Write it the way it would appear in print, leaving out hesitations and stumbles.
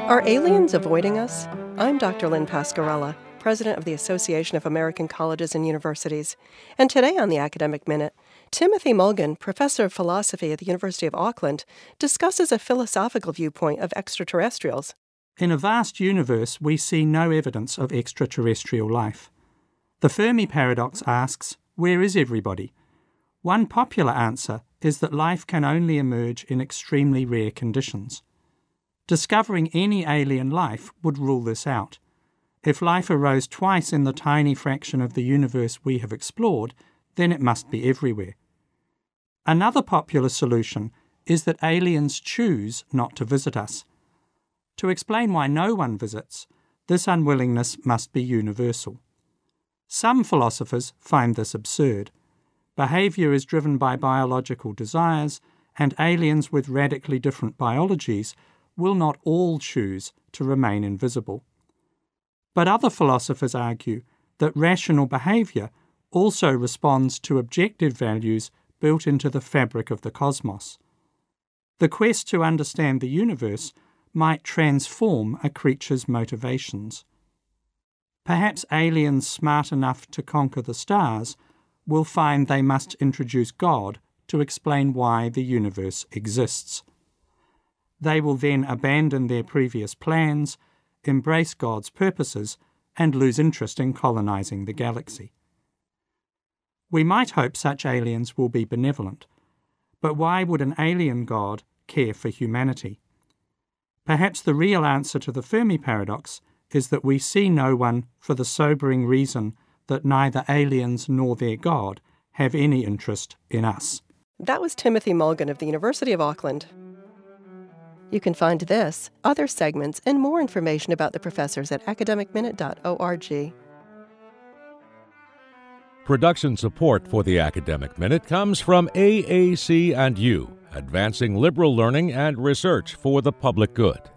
Are aliens avoiding us? I'm Dr. Lynn Pascarella, President of the Association of American Colleges and Universities. And today on the Academic Minute, Timothy Mulgan, professor of philosophy at the University of Auckland, discusses a philosophical viewpoint of extraterrestrials. In a vast universe, we see no evidence of extraterrestrial life. The Fermi paradox asks, where is everybody? One popular answer is that life can only emerge in extremely rare conditions. Discovering any alien life would rule this out. If life arose twice in the tiny fraction of the universe we have explored, then it must be everywhere. Another popular solution is that aliens choose not to visit us. To explain why no one visits, this unwillingness must be universal. Some philosophers find this absurd. Behaviour is driven by biological desires, and aliens with radically different biologies will not all choose to remain invisible. But other philosophers argue that rational behaviour also responds to objective values built into the fabric of the cosmos. The quest to understand the universe might transform a creature's motivations. Perhaps aliens smart enough to conquer the stars will find they must introduce God to explain why the universe exists. They will then abandon their previous plans, embrace God's purposes, and lose interest in colonizing the galaxy. We might hope such aliens will be benevolent, but why would an alien God care for humanity? Perhaps the real answer to the Fermi paradox is that we see no one for the sobering reason that neither aliens nor their God have any interest in us. That was Timothy Mulgan of the University of Auckland. You can find this, other segments, and more information about the professors at academicminute.org. Production support for the Academic Minute comes from AAC&U, advancing liberal learning and research for the public good.